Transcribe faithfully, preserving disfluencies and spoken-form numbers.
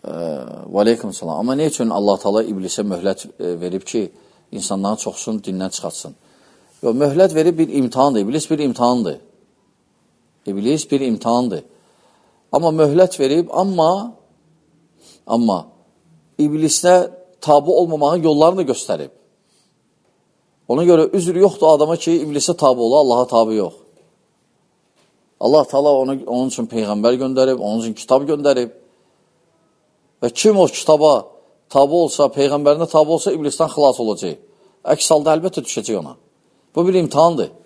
Və aleykum salam. Amma ne üçün Allah Taala iblisə möhlət verib ki, insanların çoxsunu dindən çıxartsın? Yox, möhlət verib bir imtihandır. İblis bir imtihandır. İblis bir imtihandır. Amma möhlət verib, amma amma iblislə tabi olmamağın yollarını da göstərib. Ona görə üzr yoxdur adama ki, iblisə tabi ola, Allaha tabi yox. Allah Taala onu, onun üçün Peyğəmbər göndərib, onun üçün kitab göndərib. Və kim o kitaba tabi olsa, Peyğəmbərinə tabi olsa, iblisdən xilas olacaq. Əks halda əlbəttə düşəcək ona. Bu bir imtihandır.